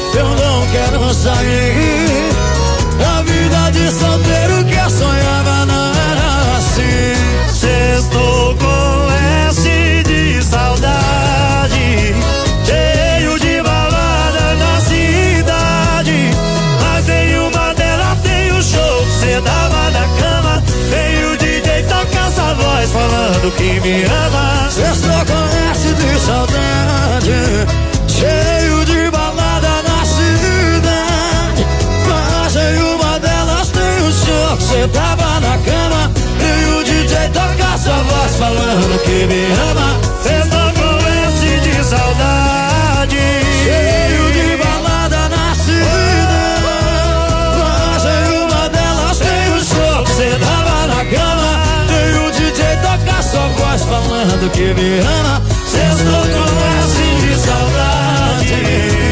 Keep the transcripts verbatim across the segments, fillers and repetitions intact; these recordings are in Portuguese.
eu não quero sair. A vida de solteiro que eu sonhava não era assim. Sextou com S de saudade, cheio de balada na cidade. Mas em uma delas tem um show que cê dava na cama. Veio o D J tocar essa voz falando que me ama. Sextou com S de saudade, cheio de balada na cidade. Mas em uma delas tem um show que cê tava na cama. E o D J toca sua voz falando que me ama. Sextou com S de saudade, cheio de balada na cidade. Mas em uma delas tem um show que cê tava na cama. E o D J toca sua voz falando que me ama. Sextou com S de saudade.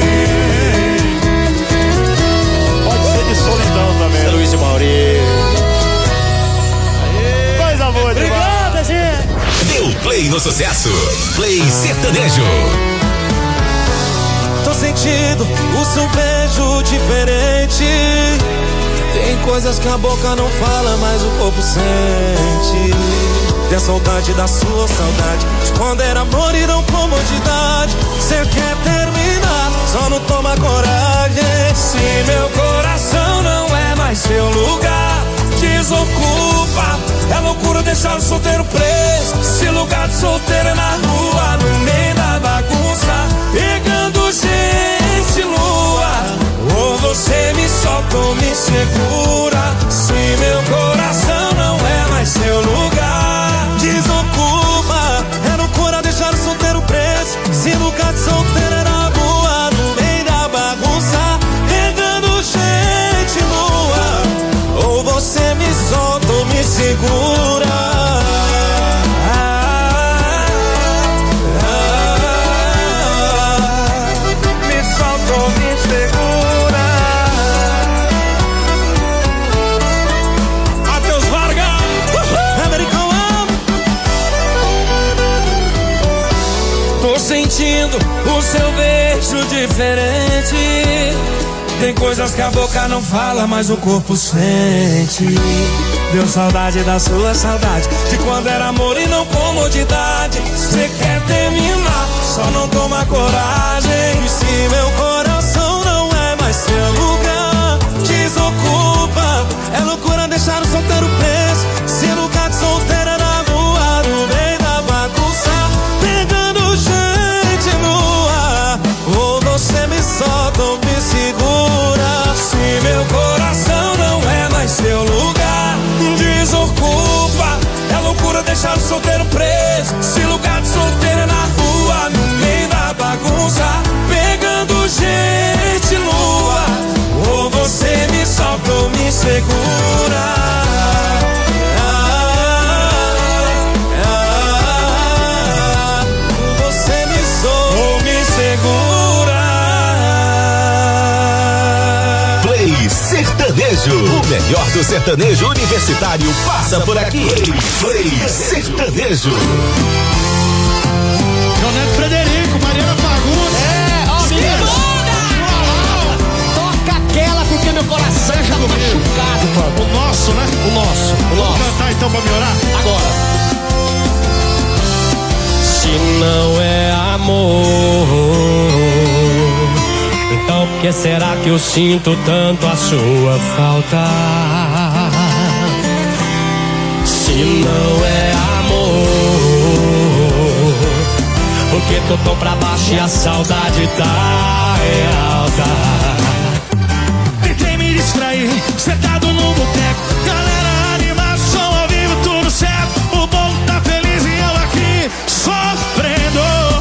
pode ser de solidão também. É Luiz e Mauri. Coisa boa demais. Obrigado, gente. Deu play no sucesso. Play sertanejo. Tô sentindo o seu beijo diferente. Tem coisas que a boca não fala, mas o corpo sente. Tem a saudade da sua saudade, esconder amor e não comodidade. Cê quer terminar, só não toma coragem. Se meu coração não é mais seu lugar, desocupa. É loucura deixar o solteiro preso. Se lugar de solteiro é na rua, no meio da bagunça, pegando gente lua. Ou você me solta ou me segura. Se meu coração não é mais seu lugar, desocupa. É loucura deixar o solteiro preso. Se lugar de solteiro é na rua, no meio da bagunça, pegando gente nua. Ou você me solta ou me segura. Me solta ou me segura. Matheus Vargas, American. Tô sentindo o seu beijo diferente. Tem coisas que a boca não fala, mas o corpo sente. Deu saudade da sua saudade, de quando era amor e não comodidade. Cê quer terminar, só não toma coragem. E se meu coração não é mais seu lugar, desocupa. É loucura deixar o solteiro preso. Se lugar de solteiro é na rua, no meio da bagunça, pegando gente nua. Ou você me solta ou me segura. Se meu coração não é mais seu lugar, desocupa. É loucura deixar o solteiro preso. Se lugar de solteiro é na rua, no meio da bagunça, pegando gente lua. Ou você me solta ou me segura. Você me solta ou me segura. Play sertanejo. O melhor do sertanejo universitário passa por aqui. Play sertanejo. Joneto Frederico, Mariana Fagundes. É, ó, me manda! Toca aquela porque meu coração já tá machucado, mano. O nosso, né? O nosso, o Vamos nosso. cantar então pra melhorar? Agora. Se não é amor, então por que será que eu sinto tanto a sua falta? Se não é amor, por que tô tão pra baixo e a saudade tá alta? Tentei me distrair, sentado no boteco, galera animada, som ao vivo, tudo certo. O bom tá feliz e eu aqui sofrendo.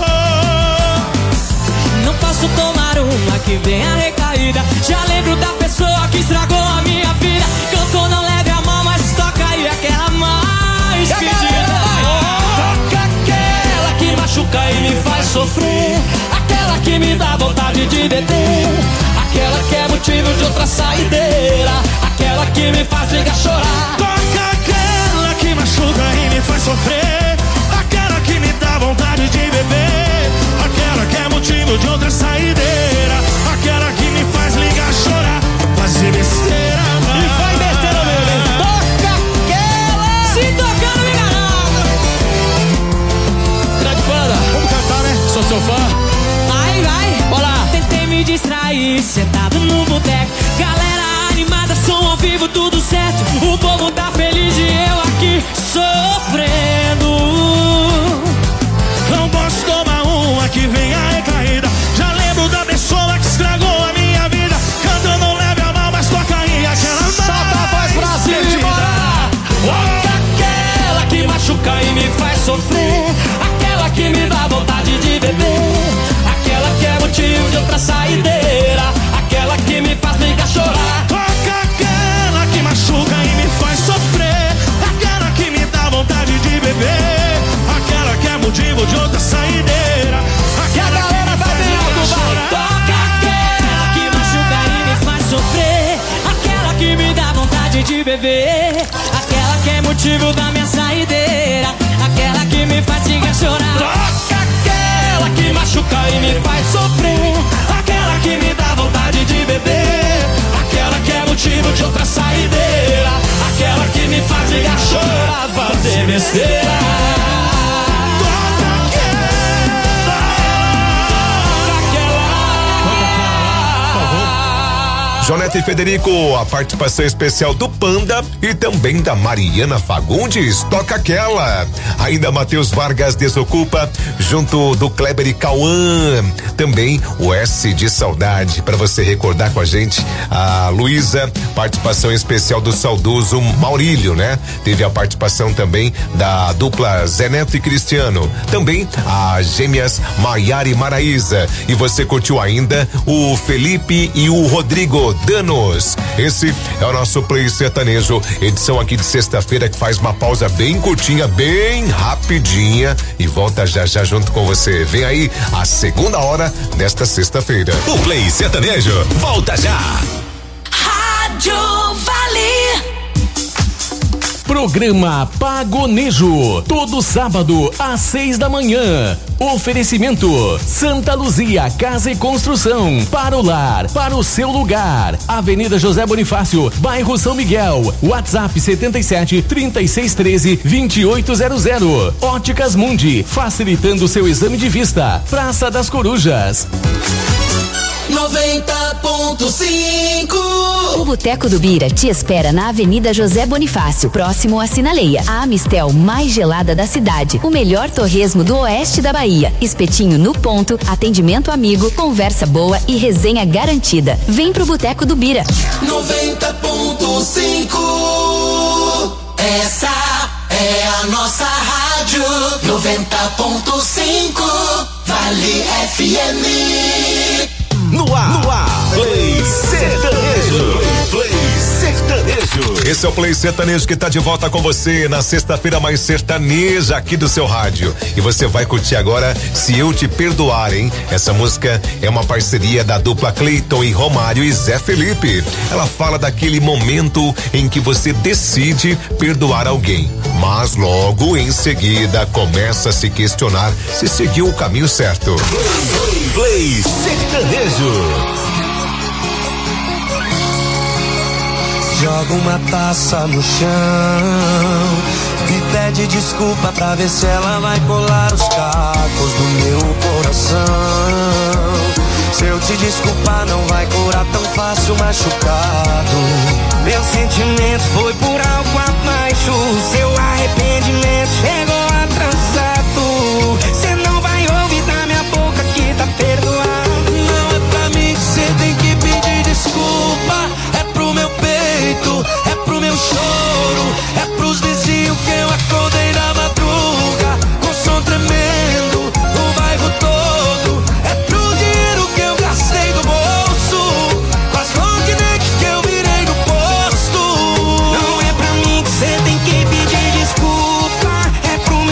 Não posso tomar uma que vem a recaída. Já lembro da pessoa que estragou a minha vida. Cantou não leve a mão, mas toca aí aquela mais pedida. Toca aquela que machuca e me faz sofrer. Aquela que me dá vontade de beber. Aquela que é motivo de outra saideira. Aquela que me faz ligar chorar. Toca aquela que machuca e me faz sofrer. Aquela que me dá vontade de beber. Aquela que é motivo de outra saideira. Aquela que açaí, sentado no boteco. Galera animada, som ao vivo, tudo certo. O povo tá feliz e eu aqui sofrendo. Não posso tomar uma que vem a recaída. Já lembro da pessoa que estragou a minha vida. Cantando leve a mal, mas toca aí aquela mais. Solta a voz pra cima. Toca aquela que machuca e me faz sofrer. Aquela que me dá vontade de beber. Aquela que é motivo de outra saideira. Aquela que me faz brigar, chorar. Toca aquela que machuca e me faz sofrer. Aquela que me dá vontade de beber. Aquela que é motivo de outra saideira. Aquela que me faz brigar, chorar. Toca aquela que machuca e me faz sofrer. Aquela que me dá vontade de beber. Aquela que é motivo da minha saideira. Aquela que me faz brigar, chorar. Toca aquela que machuca e me faz sofrer. Aquela que me dá vontade de beber. Aquela que é motivo de outra saideira. Aquela que me faz ligar, chorar, fazer besteira. Toca aquela. Jonete e Federico, a participação especial do Panda e também da Mariana Fagundes, toca aquela. Ainda Matheus Vargas desocupa, junto do Kleber e Cauã. Também o S de Saudade, para você recordar com a gente. A Luísa, participação especial do saudoso Maurílio, né? Teve a participação também da dupla Zé Neto e Cristiano. Também as gêmeas Maiara e Maraísa. E você curtiu ainda o Felipe e o Rodrigo Danos. Esse é o nosso Play Sertanejo, edição aqui de sexta-feira, que faz uma pausa bem curtinha, bem rapidinha, e volta já já junto com você. Vem aí a segunda hora desta sexta-feira. O Play Sertanejo volta já. Rádio Vale. Programa Pagonejo, todo sábado às seis da manhã. Oferecimento Santa Luzia Casa e Construção, para o lar, para o seu lugar. Avenida José Bonifácio, bairro São Miguel. WhatsApp setenta e sete, trinta e seis, treze, vinte e oito zero zero. Óticas Mundi, facilitando seu exame de vista. Praça das Corujas. noventa ponto cinco. O Boteco do Bira te espera na Avenida José Bonifácio, próximo à Sinaleia. A Amistel mais gelada da cidade. O melhor torresmo do oeste da Bahia. Espetinho no ponto, atendimento amigo, conversa boa e resenha garantida. Vem pro Boteco do Bira. noventa ponto cinco. Essa é a nossa rádio. noventa ponto cinco. Vale F M. No ar, no ar, Play Sertanejo. Play Sertanejo. Esse é o Play Sertanejo que tá de volta com você na sexta-feira mais sertaneja aqui do seu rádio. E você vai curtir agora Se Eu Te Perdoar, hein? Essa música é uma parceria da dupla Cleiton e Romário e Zé Felipe. Ela fala daquele momento em que você decide perdoar alguém, mas logo em seguida começa a se questionar se seguiu o caminho certo. Play, Play Sertanejo. Joga uma taça no chão e pede desculpa pra ver se ela vai colar os cacos do meu coração. Se eu te desculpar não vai curar tão fácil machucado. Meu sentimento foi por algo abaixo. Seu arrependimento chegou atrasado. Cê não vai ouvir da minha boca que tá perdoado. Não é pra mim que cê tem que pedir desculpa. É pro meu peito, é pro meu choro, é pros vizinhos que eu acordei na madruga com som tremendo, o bairro todo. É pro dinheiro que eu gastei do bolso, com as long neck que eu virei no posto. Não é pra mim que cê tem que pedir desculpa. É pro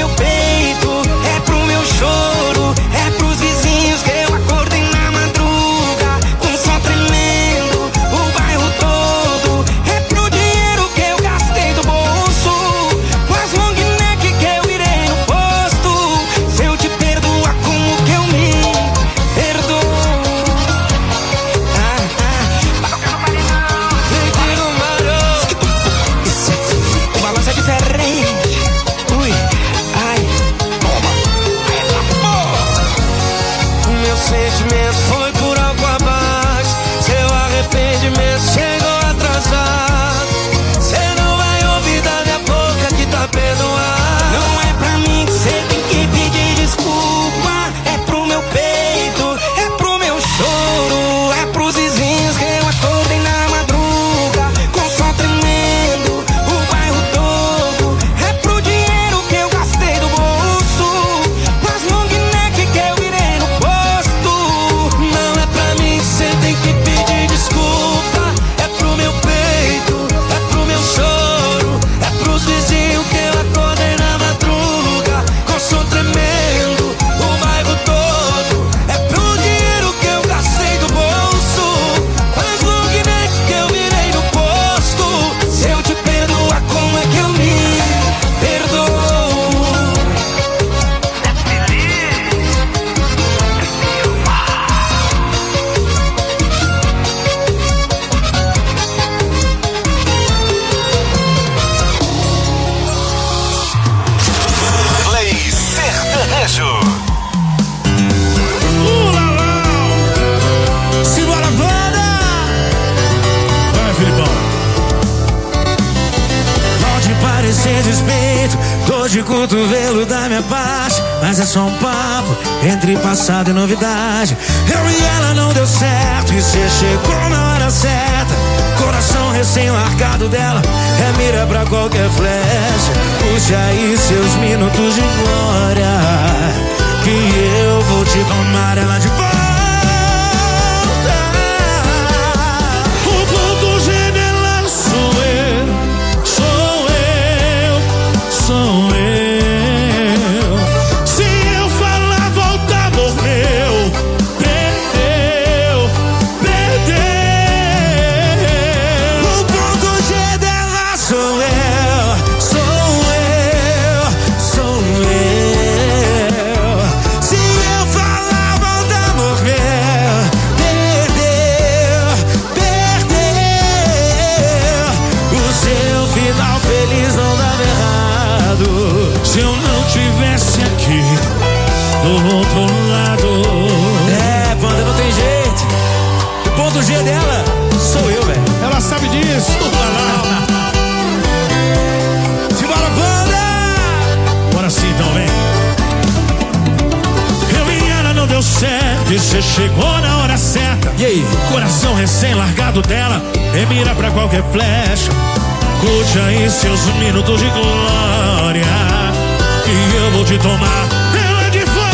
de cotovelo da minha parte, mas é só um papo entre passado e novidade. Eu e ela não deu certo e cê chegou na hora certa. Coração recém-largado dela é mira pra qualquer flecha. Puxe aí seus minutos de glória, que eu vou te tomar ela de volta. O ponto G dela sou eu, sou eu, sou eu. Se eu falar volta, morreu, perdeu, perdeu. O ponto G dela sou eu, sou eu, sou eu. Se eu falar volta, morreu, perdeu, perdeu. O seu final feliz não dava errado se eu não tivesse aqui do outro lado. É, Panda, não tem jeito. O ponto G dela sou eu, velho. Ela sabe disso. Simbora, Panda! Bora sim então, vem. Eu e ela não deu certo e cê chegou na hora certa. E aí? Coração recém-largado dela é mira pra qualquer flecha. Curte aí seus minutos de glória, e eu vou te tomar ela de volta.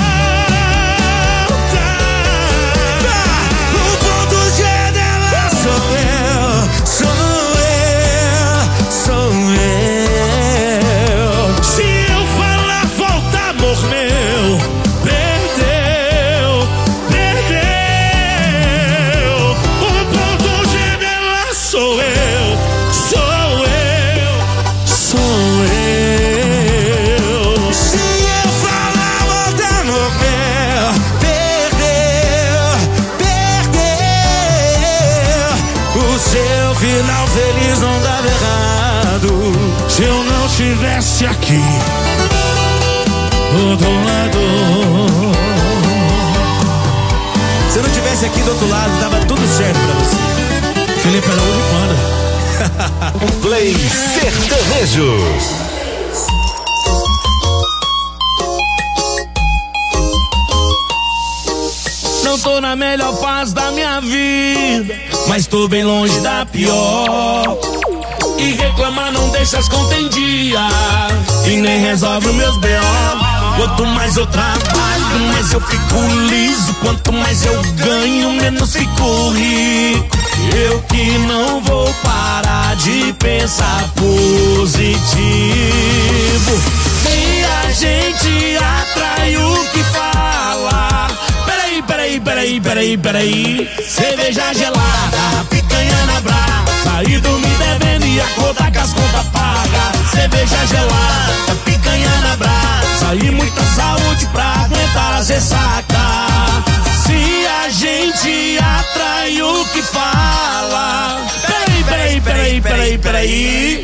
O ponto G dela sou eu, sou eu, sou eu. Se eu falar volta, amor meu, perdeu, perdeu. O ponto G dela sou eu, sou eu, sou eu. Se eu falar volta, morreu, perdeu, perdeu. O seu final feliz não dava errado Se eu não estivesse aqui do outro lado. Se eu não tivesse aqui do outro lado, dava tudo certo pra você. Felipe Araújo e Panda. Play Sertanejo. Não tô na melhor fase da minha vida, mas tô bem longe da pior. E reclamar não deixa as contas em dia, e nem resolve os meus B O. Quanto mais eu trabalho, mais eu fico liso. Quanto mais eu ganho, menos fico rico. Eu que não vou parar de pensar positivo. Se a gente atrai o que fala. Peraí, peraí, peraí, peraí, peraí. Cerveja gelada, picanha na brasa, e dormir devendo e acordar com as contas pagas. Cerveja gelada, picanha na brasa, e muita saúde pra aguentar as ressacas. Se a gente atrai o que fala. Peraí, peraí, peraí, peraí, peraí.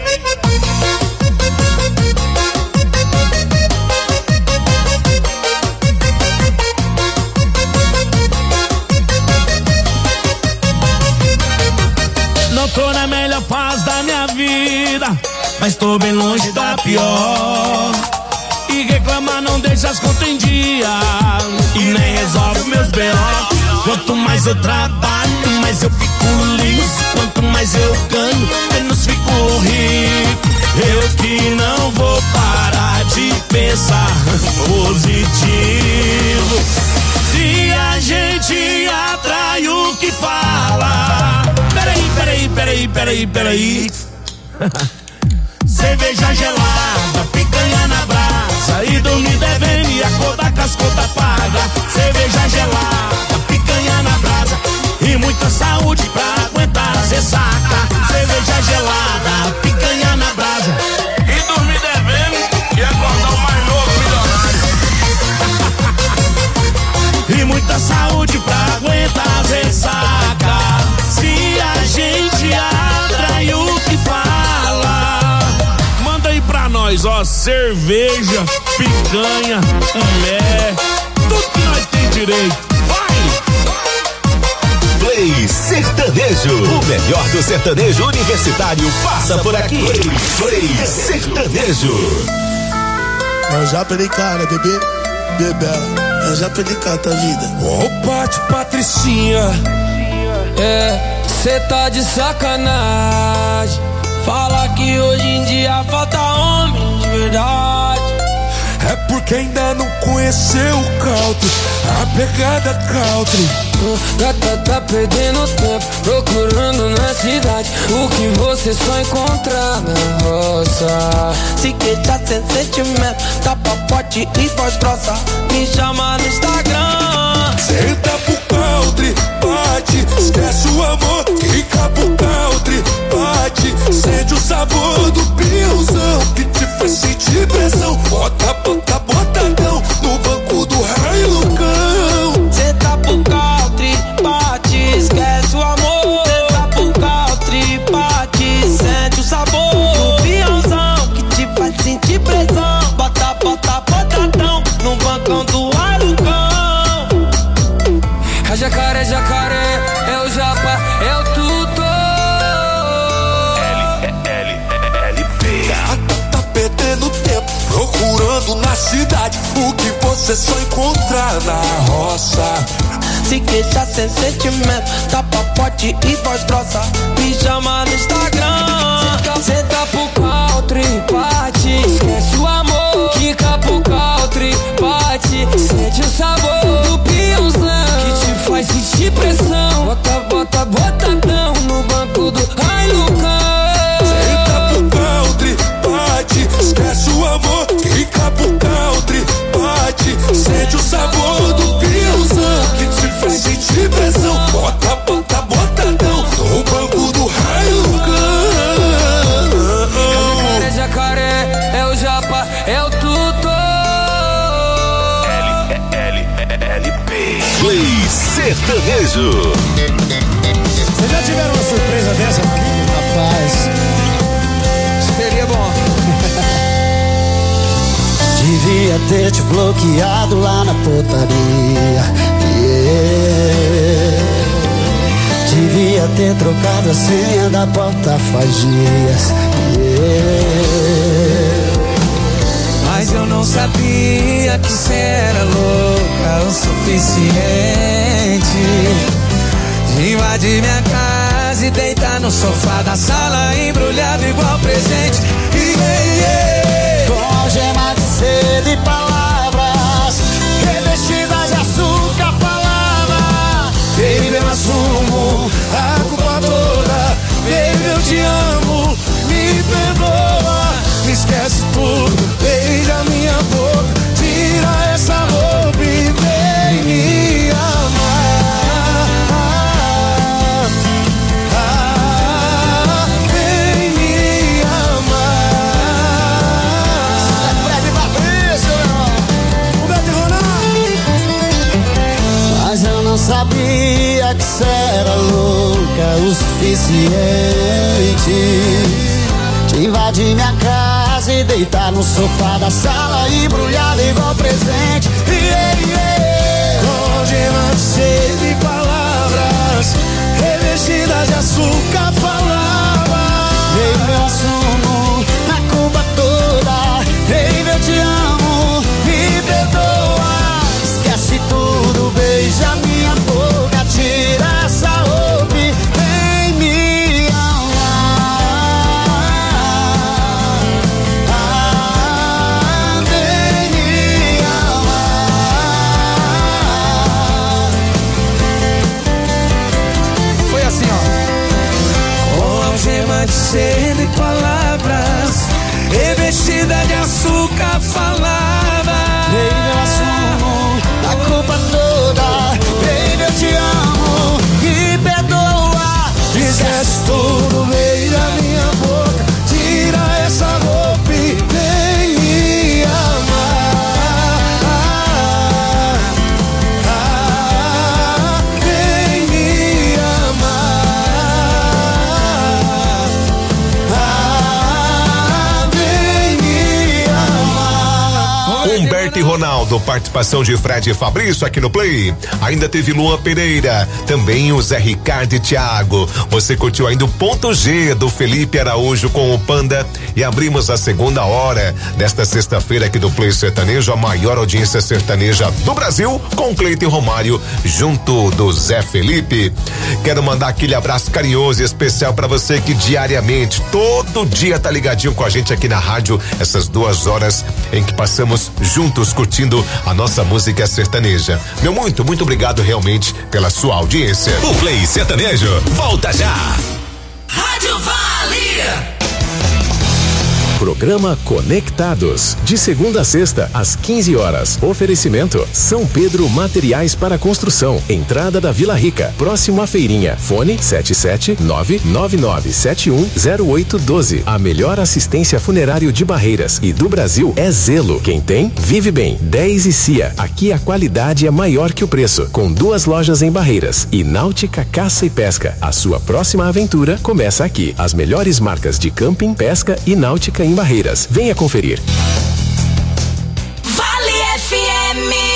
Não tô na melhor fase da minha vida, mas tô bem longe da pior. E reclamar não deixa as contas em dia, e nem resolve meus B O. Quanto mais eu trabalho, mais eu fico liso. Quanto mais eu ganho, menos fico rico. Eu que não vou parar de pensar positivo. Se a gente atrai o que fala. Peraí, peraí, peraí, peraí, peraí. Cerveja gelada, picanha na brasa, e dormir devendo e acordar com as contas pagas. Cerveja gelada, picanha na brasa, e muita saúde pra aguentar as ressacas. Cerveja gelada, picanha na brasa, e dormir devendo e acordar o mais novo milionário. E muita saúde pra aguentar as ressacas. Se a gente atrai o que fala. Manda aí pra nós, ó, cerveja, picanha, mulher, tudo que nós tem direito. Vai! Play Sertanejo. O melhor do sertanejo universitário passa por aqui. Play Sertanejo. Eu já perdi cara, bebê, bebê. Eu já perdi cara da vida. Ô, oh, Pati Patricinha, é, cê tá de sacanagem. Fala que hoje em dia falta homem de verdade. É porque ainda não conheceu o country, a pegada country. Tá, tá, tá perdendo tempo procurando na cidade o que você só encontra na roça. Se queixa sem sentimento, tá papote e voz grossa, me chama no Instagram. Senta pro country, bate, esquece o amor, fica pro country, bate, sente o sabor do pilzão que te faz sentir pressão. Bota, bota, botadão no banco do Hilux. Senta pro country, bate, esquece o amor. Senta pro country, bate, sente o sabor do peãozão que te faz sentir pressão. Bota, bota, botadão no bancão do Hilux. A jacaré, jacaré, é o japa, é o tutor. L, L, L, P. Tá, tá perdendo tempo procurando na cidade o que você só encontra na roça. Se queixa sem sentimento, tá papote e voz grossa, me chama no Instagram. Senta pro country, bate, esquece o amor. Quica pro country, bate, sente o sabor do peãozão que te faz sentir pressão. Bota, bota, botadão no banco do Hilux. Senta pro country, bate, esquece o amor. Quica pro country, bate, sente o sabor do peãozão que te faz sentir pressão. Bota, bota, botadão no banco do Hilux. É jacaré, é o japa, é o tutor. L, L, L, P. Play Sertanejo. Vocês já tiveram uma surpresa dessa? Rapaz, seria bom. Devia ter te bloqueado lá na portaria. Yeah. Devia ter trocado a senha da porta faz dias. Yeah. Mas eu não sabia que cê era louca o suficiente de invadir minha casa e deitar no sofá da sala embrulhado igual presente. Yeah, yeah. Com algema de sede e palavras revestidas de açúcar, falava: Baby, eu assumo a culpa toda. Baby, eu te amo, me perdoa. Me esquece tudo, beija minha boca, tira essa roupa e vem me amar. Ah, vem me amar. Mas eu não sabia que cê era louca o suficiente de invadir minha casa e deitar no sofá da sala embrulhado igual presente. Yeah, yeah. Com gema de sede e palavras revestidas de açúcar, falava: Baby, eu assumo a culpa toda. Baby, eu te amo, me perdoa. Esquece tudo, beija minha boca, tira essa roupa e vem me amar. Ah, vem me amar. Foi assim, ó. Com algema de seda e palavras revestida de açúcar, falava: Baby, eu assumo a culpa toda. Baby, eu te amo, me perdoa. esquece tudo, beija minha boca, tira essa roupa e vem me amar. Ah, vem me amar. Ah, vem me amar. e Ronaldo, participação de Fred e Fabrício aqui no Play. Ainda teve Luan Pereira, também o Zé Ricardo e Thiago. Você curtiu ainda o Ponto G do Felipe Araújo com o Panda e abrimos a segunda hora desta sexta-feira aqui do Play Sertanejo, a maior audiência sertaneja do Brasil, com Cleiton e Romário junto do Zé Felipe. Quero mandar aquele abraço carinhoso e especial para você que diariamente, todo dia tá ligadinho com a gente aqui na rádio, essas duas horas em que passamos juntos curtindo a nossa música sertaneja. Meu muito, muito obrigado realmente pela sua audiência. O Play Sertanejo volta já. Rádio Vale. Programa Conectados, de segunda a sexta, às quinze horas. Oferecimento São Pedro Materiais para Construção, entrada da Vila Rica, próximo à feirinha. Fone sete sete nove nove nove sete um zero oito um dois. A melhor assistência funerário de Barreiras e do Brasil é Zelo. Quem tem, vive bem. dez e Cia. Aqui a qualidade é maior que o preço. Com duas lojas em Barreiras e Náutica Caça e Pesca. A sua próxima aventura começa aqui. As melhores marcas de camping, pesca e náutica em Barreiras. Venha conferir. Vale F M.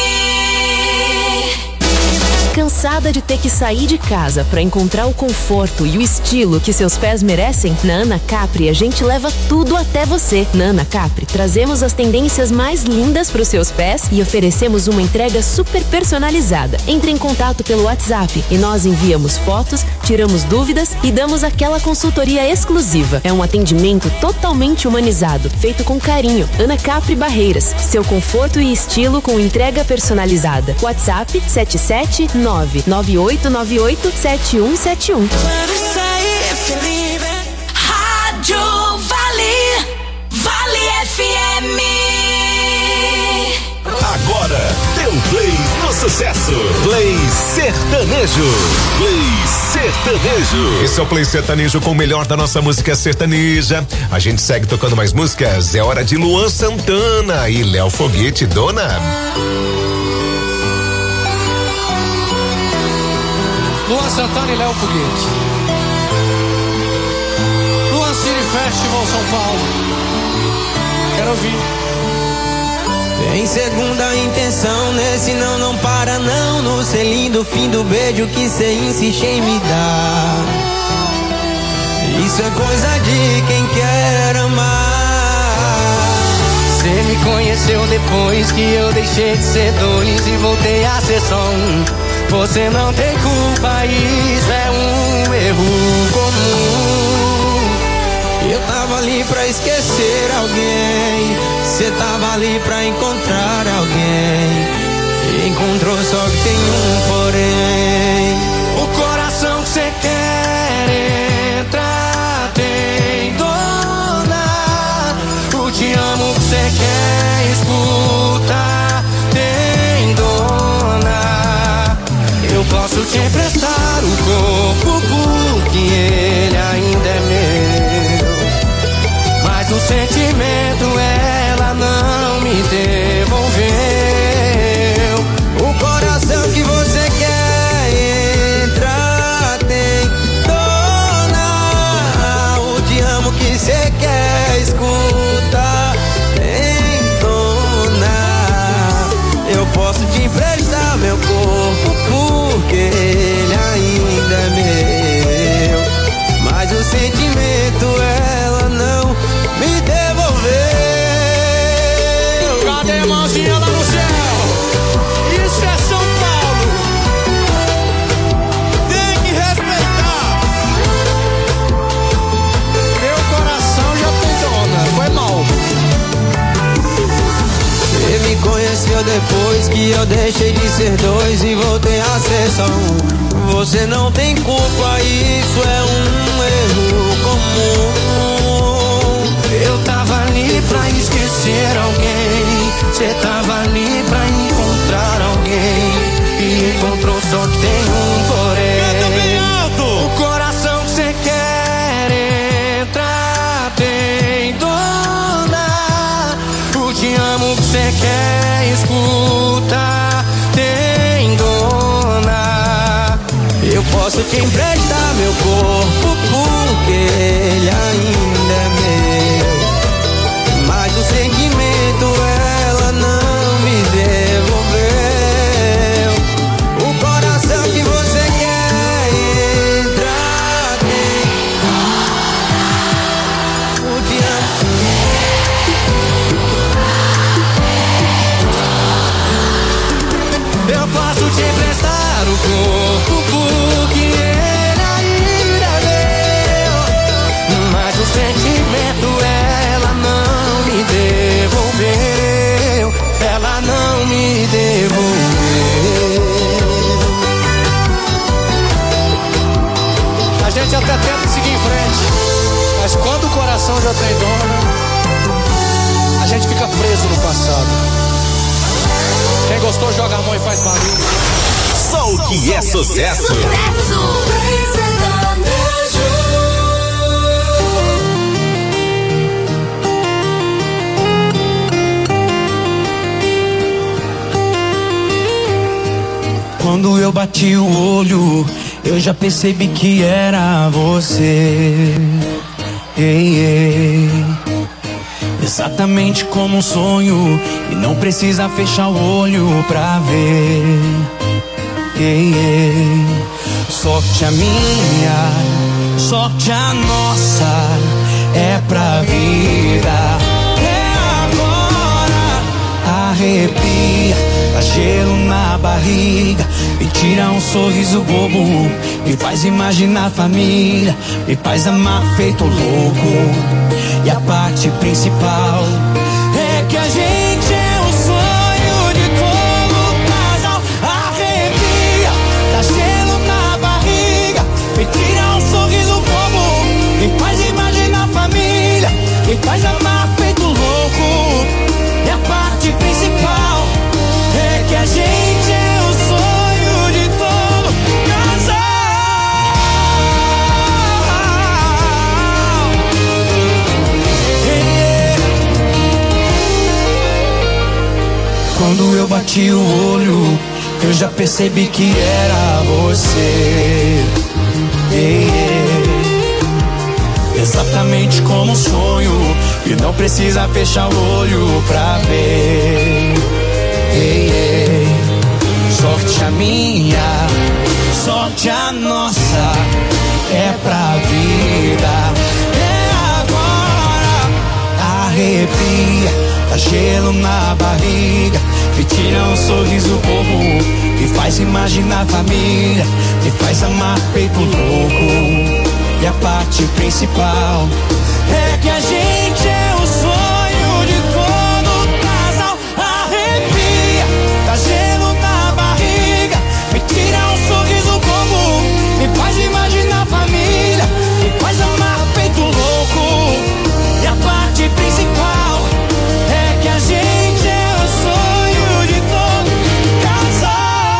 Cansada de ter que sair de casa para encontrar o conforto e o estilo que seus pés merecem? Na Ana Capri a gente leva tudo até você. Na Ana Capri trazemos as tendências mais lindas para os seus pés e oferecemos uma entrega super personalizada. Entre em contato pelo WhatsApp e nós enviamos fotos, tiramos dúvidas e damos aquela consultoria exclusiva. É um atendimento totalmente humanizado, feito com carinho. Ana Capri Barreiras, seu conforto e estilo com entrega personalizada. WhatsApp sete sete nove nove oito nove oito sete um sete um. Rádio Vale, Vale F M. Agora deu play no sucesso. Play Sertanejo. Play Sertanejo. Esse é o Play Sertanejo com o melhor da nossa música sertaneja. A gente segue tocando mais músicas. É hora de Luan Santana e Léo Foguete, Dona. Luan Santana e Léo Foguete. Luan City Festival São Paulo. Quero ouvir. Tem segunda intenção, nesse não, não para não. No selinho do fim do beijo que cê insiste em me dar. Isso é coisa de quem quer amar. Cê me conheceu depois que eu deixei de ser dois e voltei a ser só um. Você não tem culpa, isso é um erro comum. Eu tava ali pra esquecer alguém, cê tava ali pra encontrar alguém. Encontrou, só que tem um porém. O coração que cê quer entrar tem dona. O te amo que cê quer escutar tem dona. Eu posso te emprestar o corpo porque ele ainda é meu, mas o sentimento ela não me devolveu. O coração que você quer entrar tem dona. O te amo que você quer escutar tem dona. Eu posso te emprestar meu corpo porque ele ainda é meu, mas o sentimento ela não me devolveu. Cadê a mãozinha lá no céu? Isso é São Paulo. Tem que respeitar. Meu coração já tem dona, foi mal. Você me conheceu depois que eu deixei de ser dois e voltei a ser só um. Você não tem culpa, isso é um erro comum. Eu tava ali pra esquecer alguém, cê tava ali pra encontrar alguém. E encontrou, só que tem um porém. O coração que cê quer entrar tem dona. O te amo que cê quer escutar tem dona. Eu posso te emprestar meu corpo porque ele ainda é meu, mas o sentimento ela não me gente até tenta seguir em frente, mas quando o coração já tem dono, a gente fica preso no passado. Quem gostou, joga a mão e faz barulho. Só o que é sucesso. Sucesso. Quando eu bati o olho, eu já percebi que era você. Ei, ei. Exatamente como um sonho, e não precisa fechar o olho pra ver. Ei, ei. Sorte a minha, sorte a nossa, é pra vida. É agora, arrepia, dá gelo na barriga, me tira um sorriso bobo, me faz imaginar a família, me faz amar feito louco. E a parte principal é que a gente é o sonho de todo casal. Arrepia, dá gelo na barriga, me tira um sorriso bobo, me faz imaginar a família, me faz amar feito louco. E a parte principal é que a gente é o sonho de todo casal. Quando eu bati o olho, eu já percebi que era você. Ei, ei. Exatamente como um sonho, e não precisa fechar o olho pra ver. Ei, ei. Sorte a minha, sorte a nossa, é pra vida. É agora, arrepia, dá gelo na barriga, me tira um sorriso bobo, me faz imaginar a família, me faz amar feito louco. E a parte principal é que a gente é o sonho de todo casal. Arrepia, dá gelo na barriga, me tira um sorriso bobo, me faz imaginar a família, me faz amar feito louco. E a parte principal é que a gente é o sonho de todo casal.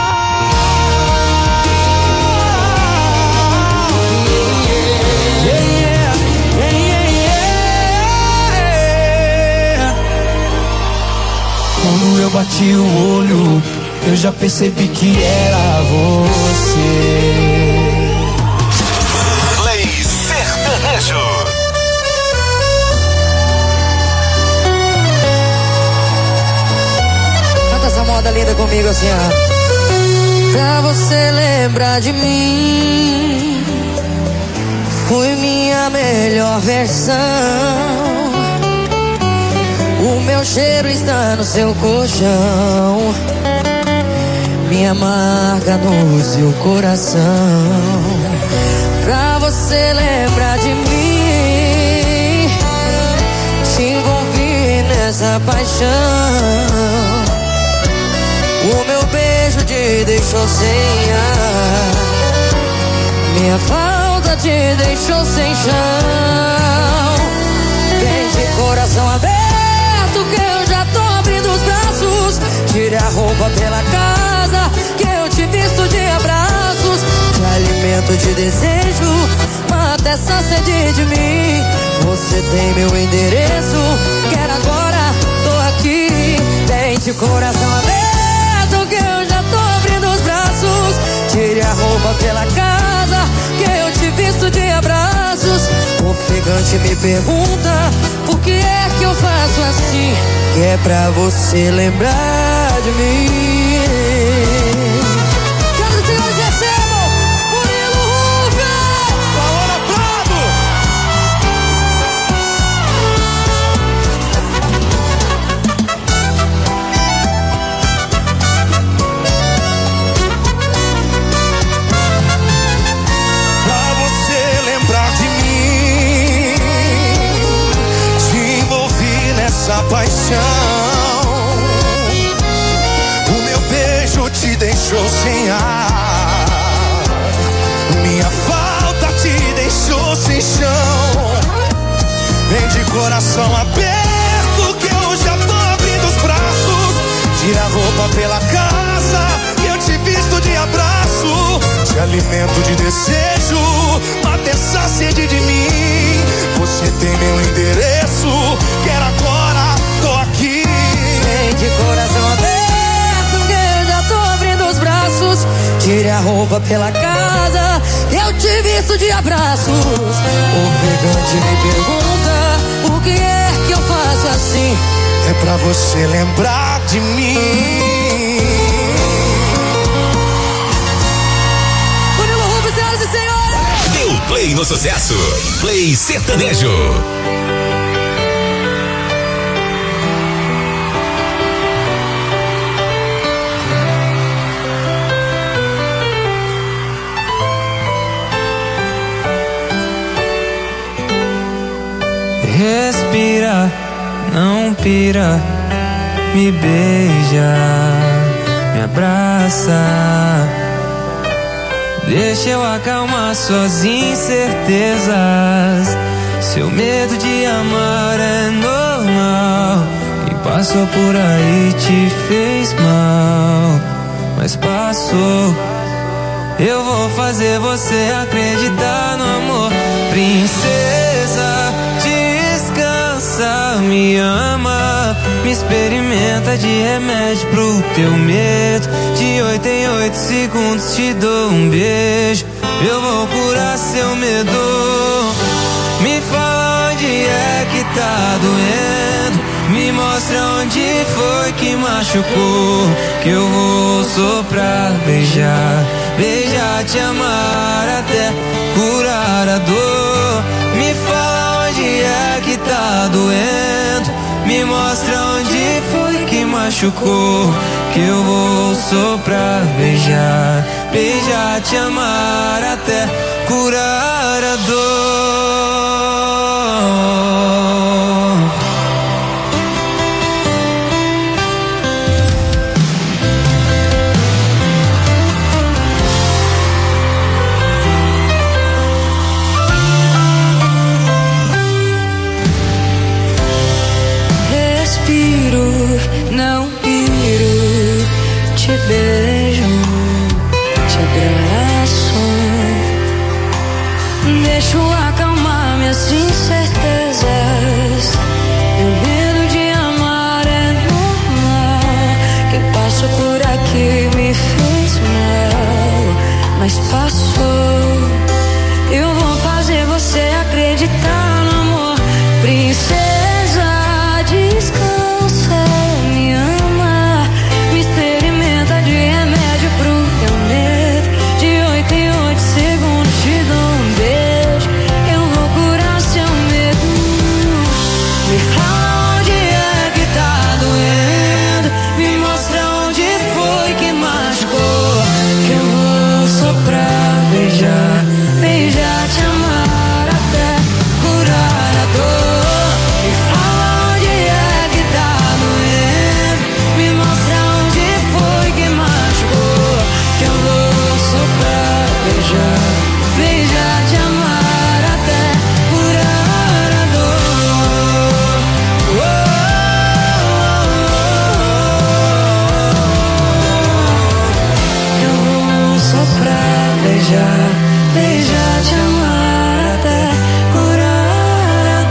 Yeah, yeah, yeah, yeah, yeah. Quando eu bati o olho, eu já percebi que era você. Play Sertanejo. Essa moda linda comigo assim, ó. Pra você lembrar de mim, fui minha melhor versão. O meu cheiro está no seu colchão, minha marca no seu coração. Pra você lembrar de mim, te envolvi nessa paixão. O meu beijo te deixou sem ar, minha falta te deixou sem chão. Vem de coração aberto que eu já tô abrindo os braços. Tire a roupa pela casa que eu te visto de abraços. Te alimento de desejo, mata essa sede de mim. Você tem meu endereço, quero agora, tô aqui. Vem de coração aberto que eu já tô abrindo os braços. Tire a roupa pela casa que eu te visto de abraços. O ofegante me pergunta por que é que eu faço assim, que é pra você lembrar de mim. Senhoras e senhores, recebam Murilo Rufo, Paola Prado. Essa paixão, o meu beijo te deixou sem ar, minha falta te coração aberto que eu já tô abrindo os braços. Tira a roupa pela casa que eu te visto de abraço. Te alimento de desejo, mata essa sede de mim. Você tem meu endereço, quero agora, tô aqui. Vem de coração aberto que eu já tô abrindo os braços. Tire a roupa pela casa, eu te visto de abraços. O vegante me pergunta, o que é que eu faço assim? É pra você lembrar de mim. Murilo Rubens, senhoras e senhores. Deu play no sucesso. Play sertanejo. Respira, não pira, me beija, me abraça. Deixa eu acalmar suas incertezas. Seu medo de amar é normal. Quem passou por aí te fez mal, mas passou. Eu vou fazer você acreditar no amor. Princesa, descansa, me ama, me experimenta de remédio pro teu medo. De oito em oito segundos te dou um beijo. Eu vou curar seu medo. Me fala onde é que tá doendo, me mostra onde foi que machucou, que eu vou soprar, beijar, beijar, te amar até curar a dor. Me fala onde é que tá doendo, me mostra onde foi que machucou, que eu vou soprar, beijar, beijar, te amar até curar a dor. Não piro, te beijo, te abraço. Deixo acalmar minhas incertezas. Meu medo de amar é normal. Quem passou por aqui me fez mal, mas passou. Eu vou fazer você acreditar no amor. Princesa, descansa, me ama, me experimenta de remédio pro teu medo. De oito em oito segundos te dou um beijo. Eu vou curar seu medo. Me fala onde é que tá doendo, me mostra onde foi que machucou, que eu vou soprar, beijar, beijar, te amar até curar a dor. Beijar, te amar até curar a dor. Oh, eu vou soprar, beijar, beijar, te amar até curar a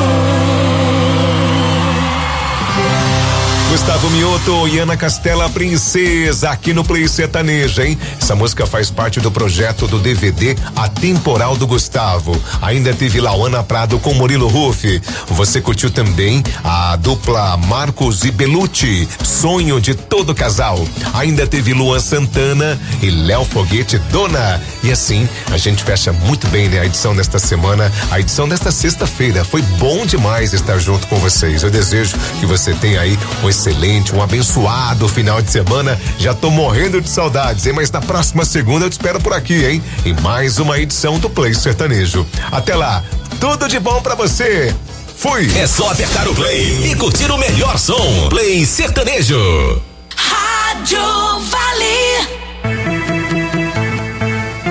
dor. Gustavo Mioto e Ana Castela, Princesa, aqui no Play Sertanejo, hein? Essa música faz parte do projeto do D V D Atemporal do Gustavo. Ainda teve Lauana Prado com Murilo Ruff. Você curtiu também a dupla Marcos e Belucci, Sonho de Todo Casal. Ainda teve Luan Santana e Léo Foguete, Dona. E assim, a gente fecha muito bem, né? A edição desta semana, a edição desta sexta-feira. Foi bom demais estar junto com vocês. Eu desejo que você tenha aí um excelente, um abençoado final de semana. Já tô morrendo de saudades, hein? Mas na próxima segunda eu te espero por aqui, hein? Em mais uma edição do Play Sertanejo. Até lá, tudo de bom pra você. Fui! É só apertar o play e curtir o melhor som. Play Sertanejo. Rádio Vale.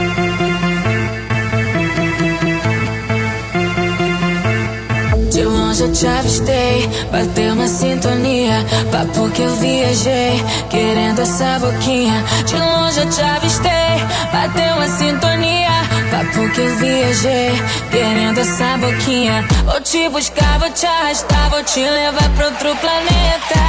Do you want longe eu te avistei, bateu uma sintonia, papo que eu viajei, querendo essa boquinha. De longe eu te avistei, bateu uma sintonia, papo que eu viajei, querendo essa boquinha. Vou te buscar, vou te arrastar, vou te levar pra outro planeta.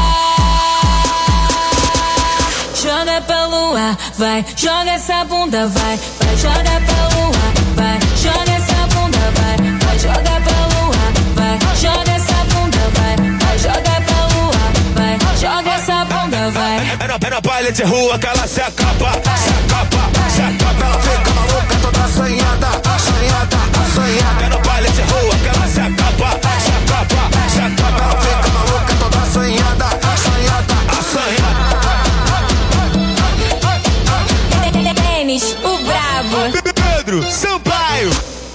Joga pra lua, vai, joga essa bunda, vai, vai, joga pra lua, vai, joga essa bunda, vai, vai, joga pra lua, vai, joga essa bunda, vai, vai, joga pra lua, vai, joga essa bunda, vai. É na, é na baile de rua que ela se acaba, se acaba, se acaba. Ela fica maluca, toda assanhada, assanhada, assanhada. É no baile de rua que ela se acaba, se acaba, se acaba. Ela fica maluca, toda assanhada, assanhada, assanhada. O brabo Pedro Sampaio.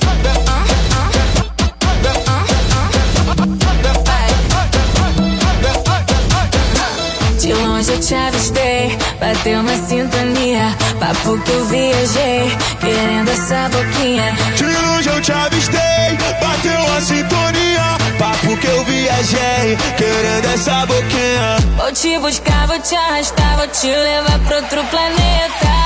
De longe eu te avistei, bateu uma sintonia, papo que eu viajei, querendo essa boquinha. De longe eu te avistei, bateu uma sintonia, papo que eu viajei, querendo essa boquinha. Vou te buscar, vou te arrastar, vou te levar pra outro planeta.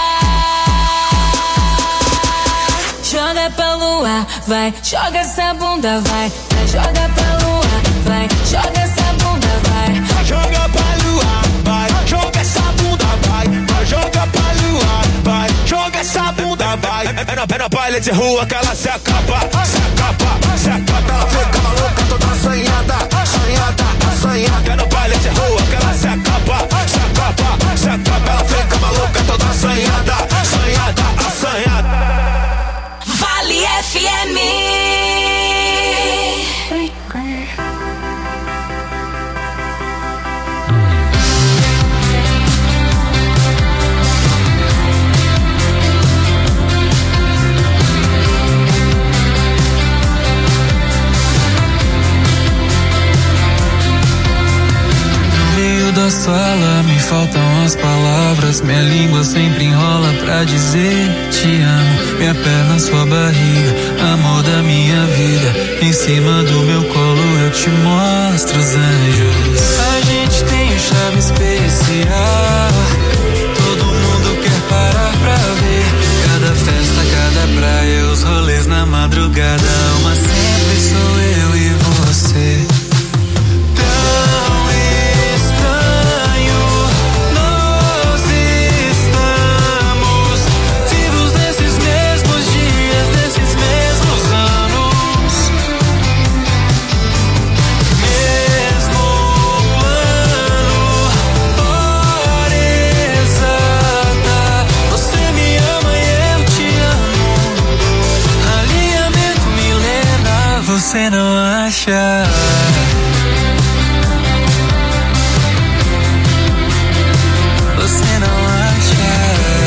Joga pra lua, vai, joga essa bunda, vai, vai, joga pra lua, vai, joga essa bunda, vai. Joga pra lua, vai, joga essa bunda, vai, vai, joga pra lua, vai, joga essa bunda, vai. É na, é na baile de rua que ela se acaba, se acaba, se acaba. Ela fica maluca, toda assanhada, assanhada, assanhada. É no baile de rua que ela se acaba, se acaba, se acaba. Ela fica maluca, toda assanhada, assanhada, assanhada. Vale F M. No meio da sala me faltam as palavras, minha língua sempre enrola pra dizer te amo. Me aperta na sua barriga, amor da minha vida. Em cima do meu colo eu te mostro os anjos. A gente tem um charme especial, todo mundo quer parar pra ver. Cada festa, cada praia, os rolês na madrugada. Uma sempre sou eu e você. Você não acha? Você não acha?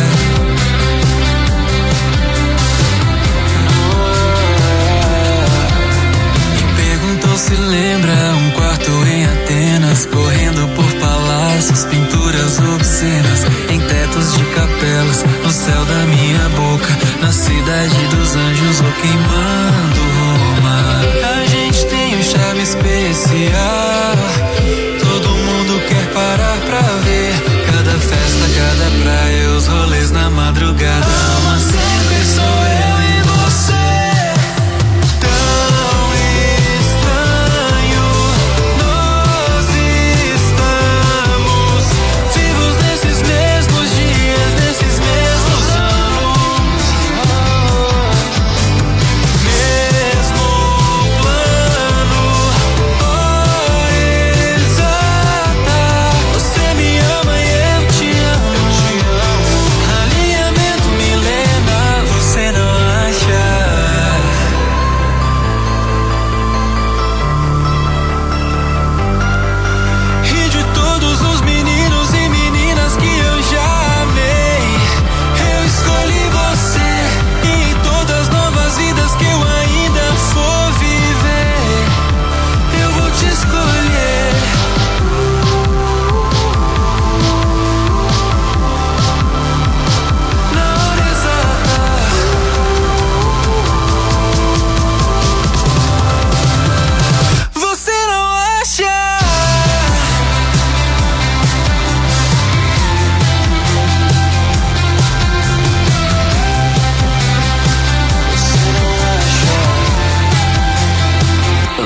Me perguntou se lembra um quarto em Atenas, correndo por palácios, pinturas obscenas, em tetos de capelas, no céu da minha boca, na cidade dos anjos ou queimando Roma. A gente tem um charme especial, todo mundo quer parar pra ver. Cada festa, cada praia, os rolês na madrugada. Mas sempre sou eu e você. Tão estranho, nós estamos vivos nesses mesmos dias, nesses mesmos anos. Mesmo plano, hora exata. Você me ama e eu te amo. Alinhamento milênio.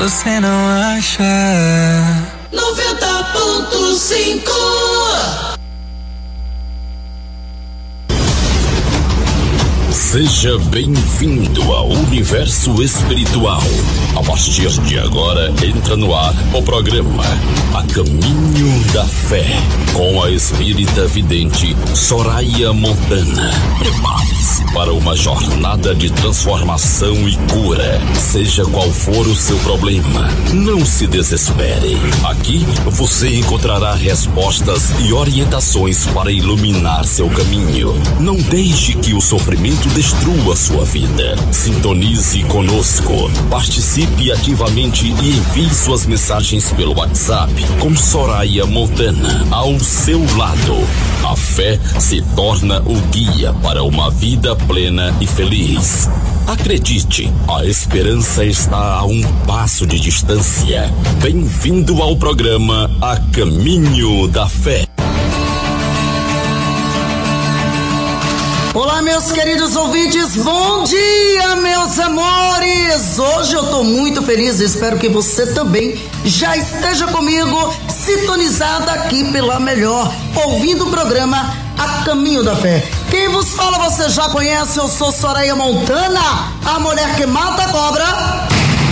você não acha? noventa ponto cinco. Seja bem-vindo ao universo espiritual. A partir de agora, entra no ar o programa A Caminho da Fé, com a espírita vidente Soraya Montana. Prepare-se para uma jornada de transformação e cura. Seja qual for o seu problema, não se desespere. Aqui você encontrará respostas e orientações para iluminar seu caminho. Não deixe que o sofrimento destrua sua vida. Sintonize conosco. Participe ativamente e envie suas mensagens pelo WhatsApp com Soraya Montana ao seu lado. A fé se torna o guia para uma vida plena e feliz. Acredite, a esperança está a um passo de distância. Bem-vindo ao programa A Caminho da Fé. Olá, meus queridos ouvintes, bom dia, meus amores! Hoje eu tô muito feliz, espero que você também já esteja comigo, sintonizada aqui pela melhor, ouvindo o programa A Caminho da Fé. Quem vos fala você já conhece, eu sou Soraya Montana, a mulher que mata a cobra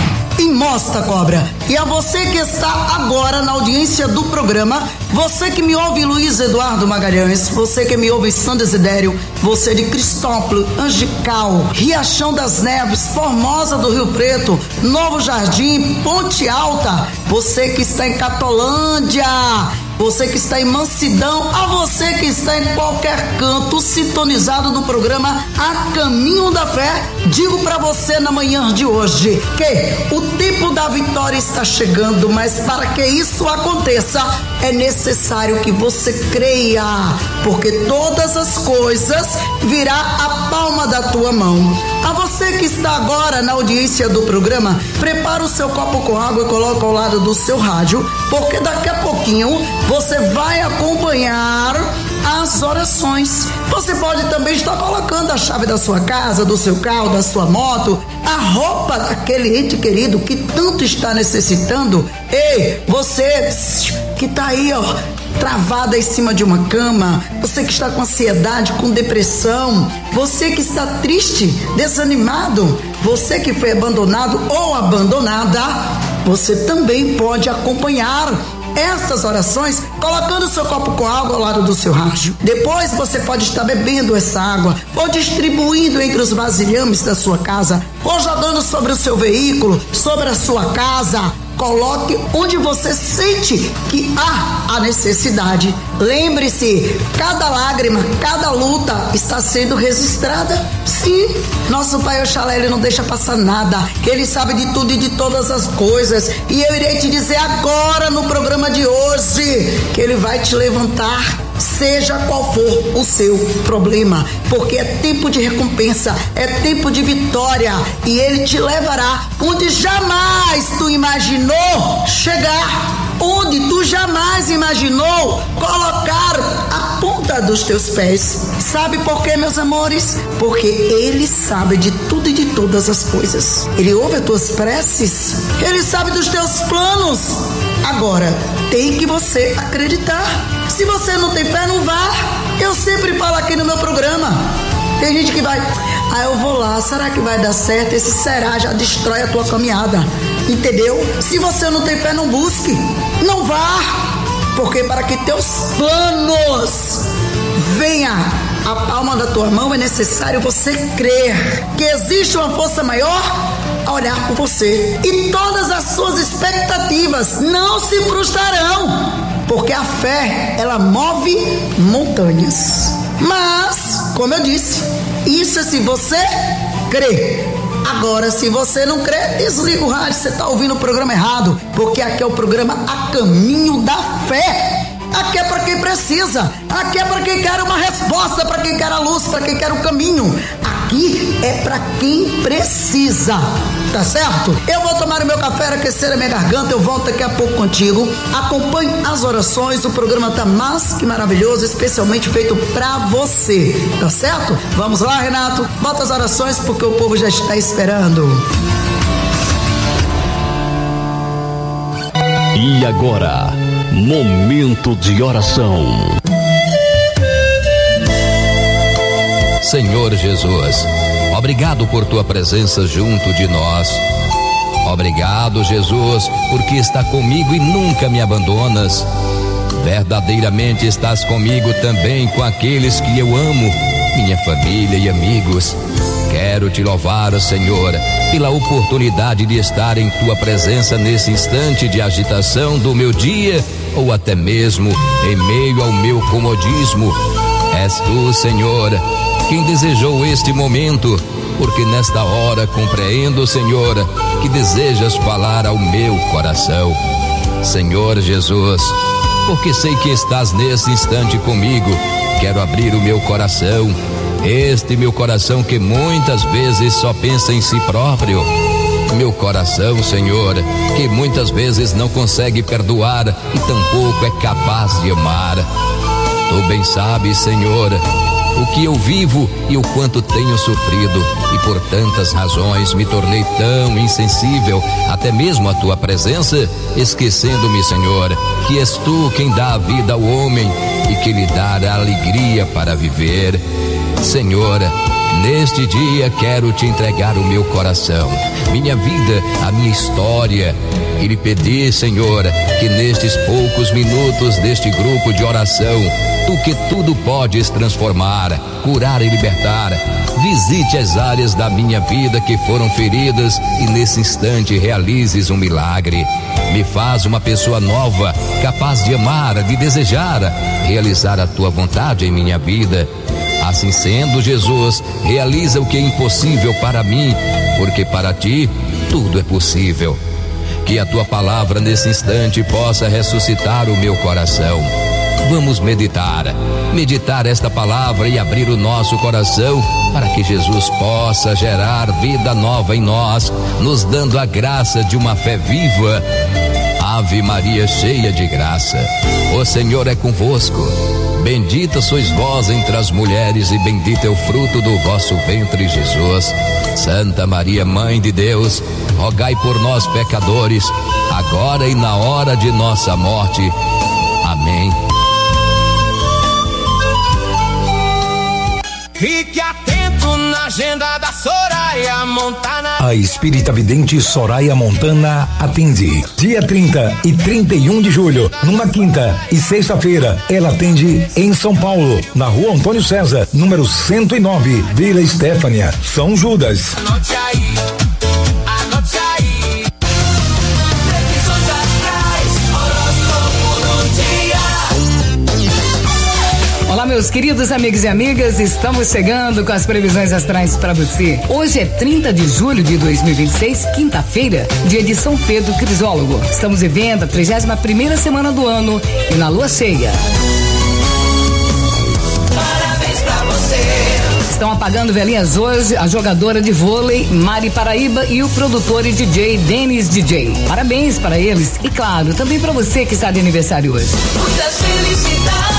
e mostra a cobra. E a você que está agora na audiência do programa, você que me ouve Luiz Eduardo Magalhães, você que me ouve São Desidério, você de Cristópolis, Angical, Riachão das Neves, Formosa do Rio Preto, Novo Jardim, Ponte Alta, você que está em Catolândia, você que está em Mansidão, a você que está em qualquer canto sintonizado no programa A Caminho da Fé, digo para você na manhã de hoje que o tempo da vitória está chegando, mas para que isso aconteça é necessário que você creia, porque todas as coisas virá à palma da tua mão. A você que está agora na audiência do programa, prepara o seu copo com água e coloca ao lado do seu rádio, porque daqui a pouquinho você vai acompanhar as orações. Você pode também estar colocando a chave da sua casa, do seu carro, da sua moto, a roupa daquele ente querido que tanto está necessitando. Ei, você que está aí, ó, travada em cima de uma cama, você que está com ansiedade, com depressão, você que está triste, desanimado, você que foi abandonado ou abandonada, você também pode acompanhar essas orações colocando o seu copo com água ao lado do seu rádio. Depois você pode estar bebendo essa água ou distribuindo entre os vasilhames da sua casa ou jogando sobre o seu veículo, sobre a sua casa. Coloque onde você sente que há a necessidade. Lembre-se, cada lágrima, cada luta está sendo registrada. Sim, nosso Pai Oxalá, Ele não deixa passar nada. Ele sabe de tudo e de todas as coisas. E eu irei te dizer agora no programa de hoje que Ele vai te levantar, seja qual for o seu problema, porque é tempo de recompensa, é tempo de vitória, e Ele te levará onde jamais tu imaginou chegar, onde tu jamais imaginou colocar a ponta dos teus pés. Sabe por quê, meus amores? Porque Ele sabe de tudo e de todas as coisas. Ele ouve as tuas preces, Ele sabe dos teus planos. Agora, tem que você acreditar. Se você não tem fé, não vá. Eu sempre falo aqui no meu programa. Tem gente que vai, ah, eu vou lá, será que vai dar certo? Esse será já destrói a tua caminhada, entendeu? Se você não tem fé, não busque, não vá, porque para que teus planos venha à palma da tua mão é necessário você crer que existe uma força maior a olhar por você, e todas as suas expectativas não se frustrarão, porque a fé, ela move montanhas. Mas, como eu disse, isso é se você crê. Agora, se você não crê, desliga o rádio, você está ouvindo o programa errado, porque aqui é o programa A Caminho da Fé. Aqui é para quem precisa, aqui é para quem quer uma resposta, para quem quer a luz, para quem quer o caminho. Aqui é para quem precisa, tá certo? Eu vou tomar o meu café, aquecer a minha garganta, eu volto daqui a pouco contigo. Acompanhe as orações, o programa tá mais que maravilhoso, especialmente feito pra você, tá certo? Vamos lá, Renato, bota as orações porque o povo já está esperando. E agora, momento de oração. Senhor Jesus, obrigado por tua presença junto de nós. Obrigado, Jesus, porque está comigo e nunca me abandonas. Verdadeiramente estás comigo também com aqueles que eu amo, minha família e amigos. Quero te louvar, Senhor, pela oportunidade de estar em tua presença nesse instante de agitação do meu dia, ou até mesmo em meio ao meu comodismo. És tu, Senhor, quem desejou este momento, porque nesta hora compreendo, Senhor, que desejas falar ao meu coração. Senhor Jesus, porque sei que estás nesse instante comigo, quero abrir o meu coração, este meu coração que muitas vezes só pensa em si próprio. Meu coração, Senhor, que muitas vezes não consegue perdoar e tampouco é capaz de amar. Tu bem sabes, Senhor, o que eu vivo e o quanto tenho sofrido, e por tantas razões me tornei tão insensível, até mesmo à tua presença, esquecendo-me, Senhor, que és tu quem dá a vida ao homem e que lhe dá a alegria para viver. Senhor, neste dia quero te entregar o meu coração, minha vida, a minha história, e lhe pedir, Senhor, que nestes poucos minutos deste grupo de oração, tu que tudo podes transformar, curar e libertar, visite as áreas da minha vida que foram feridas e nesse instante realizes um milagre. Me faz uma pessoa nova, capaz de amar, de desejar, realizar a tua vontade em minha vida. Assim sendo, Jesus, realiza o que é impossível para mim, porque para ti tudo é possível. Que a tua palavra nesse instante possa ressuscitar o meu coração. Vamos meditar, meditar esta palavra e abrir o nosso coração para que Jesus possa gerar vida nova em nós, nos dando a graça de uma fé viva. Ave Maria, cheia de graça, o Senhor é convosco. Bendita sois vós entre as mulheres e bendito é o fruto do vosso ventre, Jesus. Santa Maria, Mãe de Deus, rogai por nós pecadores, agora e na hora de nossa morte. Amém. Fique atento na agenda da Soraya Montana. A espírita vidente Soraya Montana atende dia trinta e trinta e um de julho, numa quinta e sexta-feira. Ela atende em São Paulo, na rua Antônio César, número cento e nove, Vila Estefânia, São Judas. Anote aí, anote aí. Previsões astrais, horóscopo do dia. Olá, meus queridos amigos e amigas, estamos chegando com as previsões astrais para você. Hoje é trinta de julho de dois mil e vinte e seis, quinta-feira, dia de São Pedro Crisólogo. Estamos vivendo a trigésima primeira semana do ano e na lua cheia. Parabéns pra você. Estão apagando velhinhas hoje a jogadora de vôlei Mari Paraíba e o produtor e D J Denis D J. Parabéns para eles e, claro, também para você que está de aniversário hoje. Muitas felicidades.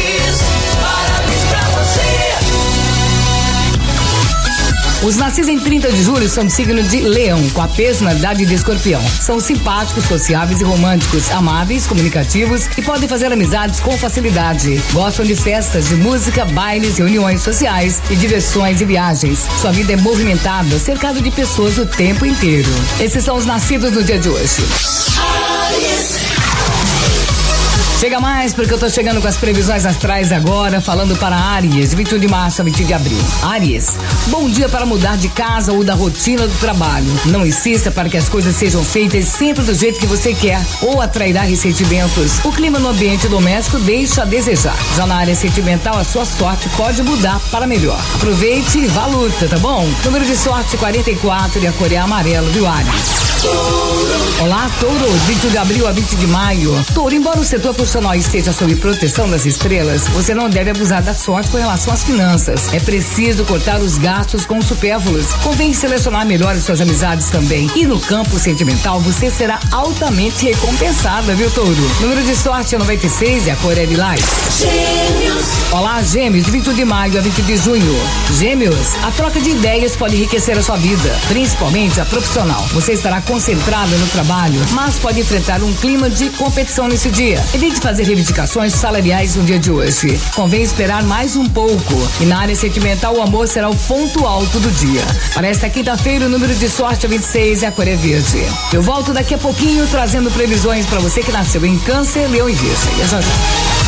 Os nascidos em trinta de julho são do signo de Leão, com a personalidade de Escorpião. São simpáticos, sociáveis e românticos, amáveis, comunicativos e podem fazer amizades com facilidade. Gostam de festas, de música, bailes, reuniões sociais e diversões e viagens. Sua vida é movimentada, cercada de pessoas o tempo inteiro. Esses são os nascidos no dia de hoje. Chega mais, porque eu tô chegando com as previsões astrais agora, falando para Áries, de vinte e um de março a vinte de abril. Áries, bom dia para mudar de casa ou da rotina do trabalho. Não insista para que as coisas sejam feitas sempre do jeito que você quer, ou atrairá ressentimentos. O clima no ambiente doméstico deixa a desejar. Já na área sentimental, a sua sorte pode mudar para melhor. Aproveite e vá à luta, tá bom? Número de sorte quarenta e quatro e a cor é amarelo, viu, Áries? Olá, Touro, vinte de abril a vinte de maio. Touro, embora o setor profissional esteja sob proteção das estrelas, você não deve abusar da sorte com relação às finanças. É preciso cortar os gastos com supérfluos. Convém selecionar melhor as suas amizades também. E no campo sentimental, você será altamente recompensada, viu, Touro? Número de sorte é noventa e seis e a cor é lilás. Gêmeos. Olá, Gêmeos, de vinte e um de maio a vinte de junho. Gêmeos, a troca de ideias pode enriquecer a sua vida, principalmente a profissional. Você estará concentrada no trabalho, mas pode enfrentar um clima de competição nesse dia. Evite fazer reivindicações salariais no dia de hoje. Convém esperar mais um pouco. E na área sentimental, o amor será o ponto alto do dia. Para esta quinta-feira, o número de sorte é vinte e seis e a cor é verde. Eu volto daqui a pouquinho trazendo previsões para você que nasceu em Câncer, Leão e Virgem. Já já.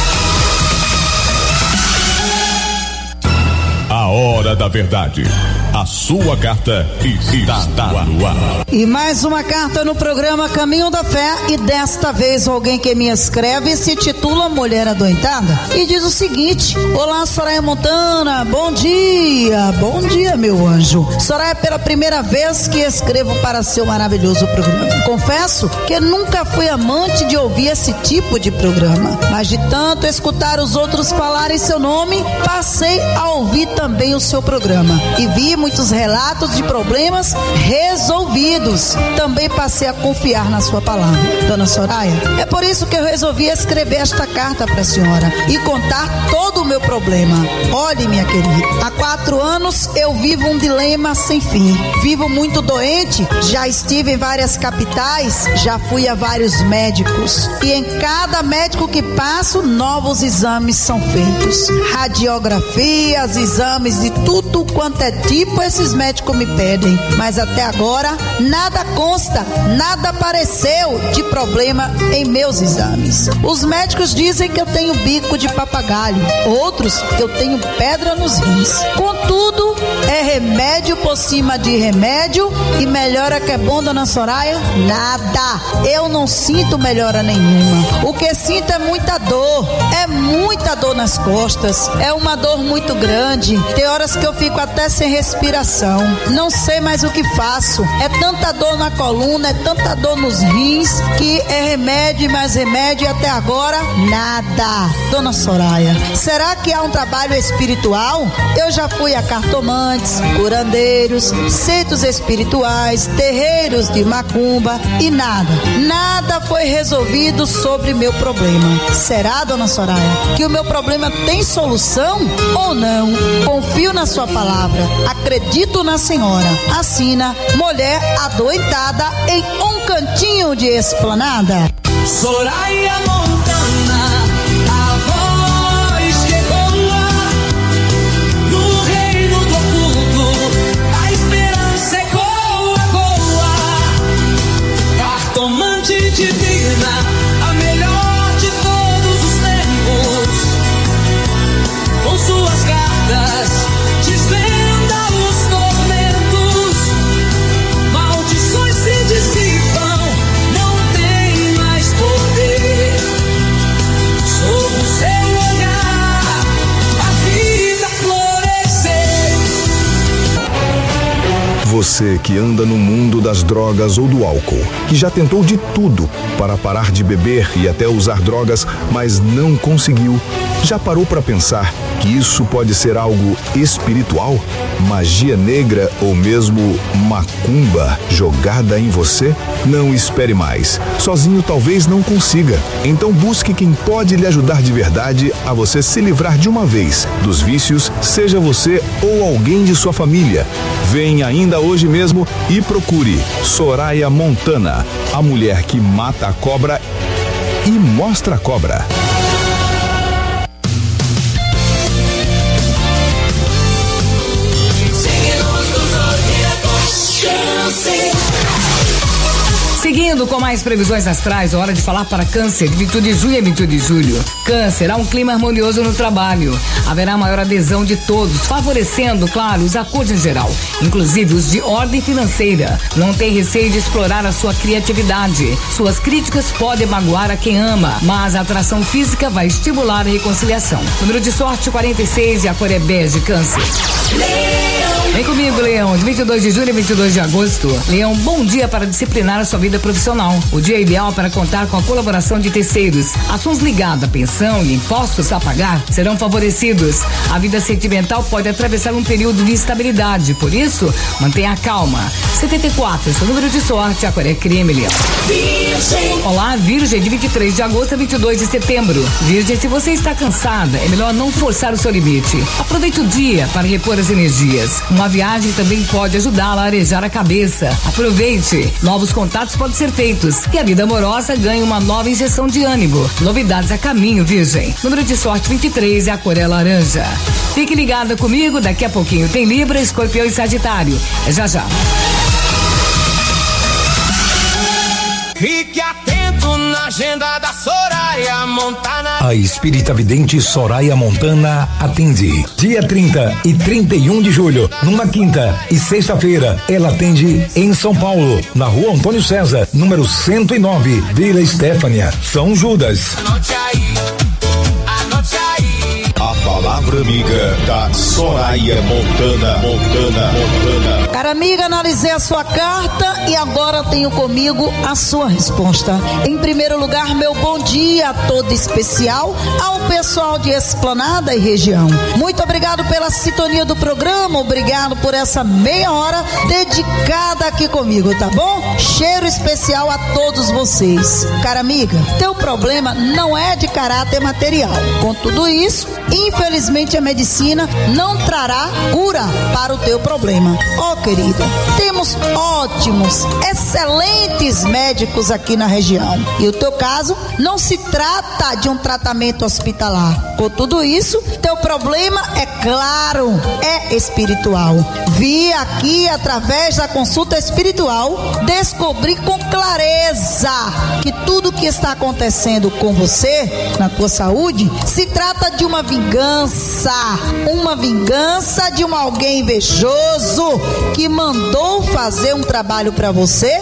A hora da verdade. A sua carta está no ar. E mais uma carta no programa Caminho da Fé, e desta vez alguém que me escreve se titula Mulher Adoentada e diz o seguinte: olá, Soraya Montana, bom dia. Bom dia, meu anjo. Soraya, pela primeira vez que escrevo para seu maravilhoso programa. Confesso que nunca fui amante de ouvir esse tipo de programa, mas de tanto escutar os outros falarem seu nome, passei a ouvir também o seu programa e vi muitos relatos de problemas resolvidos. Também passei a confiar na sua palavra, dona Soraya. É por isso que eu resolvi escrever esta carta para a senhora e contar todo o meu problema. Olhe, minha querida, há quatro anos eu vivo um dilema sem fim. Vivo muito doente, já estive em várias capitais, já fui a vários médicos e em cada médico que passo, novos exames são feitos. Radiografias, exames de tudo quanto é tipo esses médicos me pedem, mas até agora nada consta, nada apareceu de problema em meus exames. Os médicos dizem que eu tenho bico de papagaio, outros que eu tenho pedra nos rins. Contudo, é remédio por cima de remédio e melhora que é bom, dona Soraya? Nada. Eu não sinto melhora nenhuma. O que sinto é muita dor, é muita dor nas costas, é uma dor muito grande. Tem horas que eu fico até sem respiração. Não sei mais o que faço. É tanta dor na coluna, é tanta dor nos rins, que é remédio e mais remédio e até agora nada. Dona Soraya, será que há um trabalho espiritual? Eu já fui a cartomantes, curandeiros, centros espirituais, terreiros de macumba e nada. Nada foi resolvido sobre meu problema. Será, dona Soraya, que o meu problema tem solução ou não? Confio na sua palavra. Acredito na senhora. Assina Mulher Adoentada em um cantinho de esplanada. Soraya Montana, a voz que ecoa no reino do oculto, a esperança ecoa, ecoa. Cartomante divina, a melhor de todos os tempos, com suas cartas desvenda os tormentos, maldições se dissipam, não tem mais poder. Sob o seu olhar, a vida florescer. Você que anda no mundo das drogas ou do álcool, que já tentou de tudo para parar de beber e até usar drogas, mas não conseguiu. Já parou para pensar que isso pode ser algo espiritual? Magia negra ou mesmo macumba jogada em você? Não espere mais. Sozinho talvez não consiga. Então busque quem pode lhe ajudar de verdade a você se livrar de uma vez dos vícios, seja você ou alguém de sua família. Venha ainda hoje mesmo e procure Soraya Montana, a mulher que mata a cobra e mostra a cobra. Seguindo com mais previsões astrais, é hora de falar para Câncer, de vinte de junho a vinte de julho. Câncer, há um clima harmonioso no trabalho. Haverá maior adesão de todos, favorecendo, claro, os acordos em geral, inclusive os de ordem financeira. Não tem receio de explorar a sua criatividade. Suas críticas podem magoar a quem ama, mas a atração física vai estimular a reconciliação. Número de sorte quarenta e seis e a cor é bege, Câncer. Vem comigo, Leão, de vinte e dois de julho a vinte e dois de agosto. Leão, bom dia para disciplinar a sua vida profissional. O dia ideal para contar com a colaboração de terceiros. Assuntos ligados à pensão e impostos a pagar serão favorecidos. A vida sentimental pode atravessar um período de instabilidade, por isso, mantenha a calma. setenta e quatro, seu número de sorte, a cor é creme, Leão. Virgem. Olá, Virgem, de vinte e três de agosto a vinte e dois de setembro. Virgem, se você está cansada, é melhor não forçar o seu limite. Aproveite o dia para repor as energias. Uma viagem também pode ajudá-la a arejar a cabeça. Aproveite. Novos contatos podem ser feitos e a vida amorosa ganha uma nova injeção de ânimo. Novidades a caminho, Virgem. Número de sorte vinte e três e a cor é laranja. Fique ligada comigo, daqui a pouquinho tem Libra, Escorpião e Sagitário. É já já. Fique atento na agenda da Soraya Montana. A espírita vidente Soraya Montana atende dia trinta e trinta e um de julho, numa quinta e sexta-feira. Ela atende em São Paulo, na rua Antônio César, número cento e nove, Vila Estefânia, São Judas. Anote aí, anote aí. A palavra amiga da Soraya Montana, Montana, Montana. Cara amiga, analisei a sua carta e agora tenho comigo a sua resposta. Em primeiro lugar, meu bom dia todo especial ao pessoal de Esplanada e região. Muito obrigado pela sintonia do programa, obrigado por essa meia hora dedicada aqui comigo, tá bom? Cheiro especial a todos vocês. Cara amiga, teu problema não é de caráter material. Com tudo isso, infelizmente a medicina não trará cura para o teu problema. Ó, oh, querida, temos ótimos, excelentes médicos aqui na região. E o teu caso não se trata de um tratamento hospitalar. Com tudo isso, teu problema, é claro, é espiritual. Vi aqui, através da consulta espiritual, descobri com clareza que tudo que está acontecendo com você, na tua saúde, se trata de uma vingança. Uma vingança de um alguém invejoso que mandou fazer um trabalho para você